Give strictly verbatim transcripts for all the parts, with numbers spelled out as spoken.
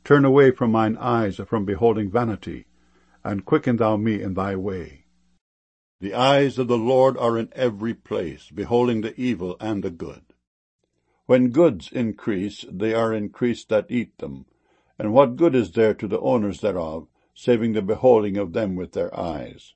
Turn away from mine eyes from beholding vanity, and quicken thou me in thy way. The eyes of the Lord are in every place, beholding the evil and the good. When goods increase, they are increased that eat them, and what good is there to the owners thereof, saving the beholding of them with their eyes?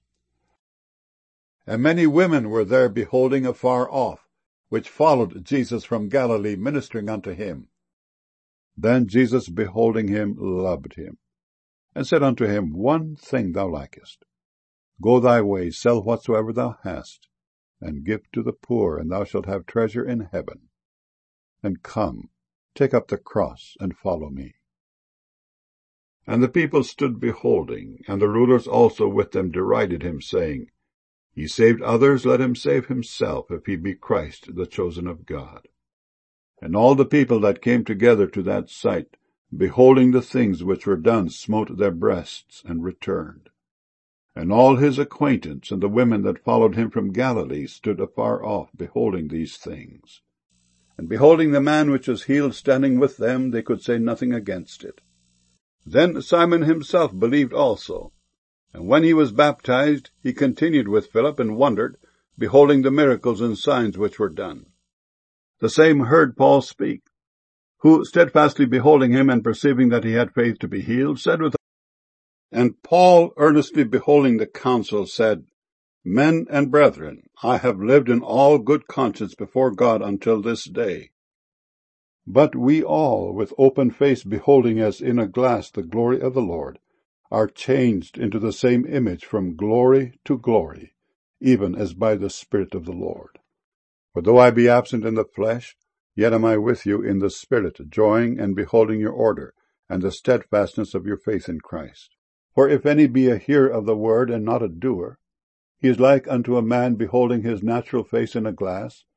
And many women were there beholding afar off, which followed Jesus from Galilee, ministering unto him. Then Jesus, beholding him, loved him, and said unto him, One thing thou lackest. Go thy way, sell whatsoever thou hast, and give to the poor, and thou shalt have treasure in heaven. And come, take up the cross, and follow me. And the people stood beholding, and the rulers also with them derided him, saying, He saved others, let him save himself, if he be Christ, the chosen of God. And all the people that came together to that sight, beholding the things which were done, smote their breasts, and returned. And all his acquaintance and the women that followed him from Galilee stood afar off, beholding these things. And beholding the man which was healed standing with them, they could say nothing against it. Then Simon himself believed also. And when he was baptized, he continued with Philip, and wondered, beholding the miracles and signs which were done. The same heard Paul speak, who, steadfastly beholding him, and perceiving that he had faith to be healed, said with him, And Paul, earnestly beholding the council, said, Men and brethren, I have lived in all good conscience before God until this day. But we all, with open face beholding as in a glass the glory of the Lord, are changed into the same image from glory to glory, even as by the Spirit of the Lord. For though I be absent in the flesh, yet am I with you in the Spirit, joying and beholding your order, and the steadfastness of your faith in Christ. For if any be a hearer of the word, and not a doer, he is like unto a man beholding his natural face in a glass,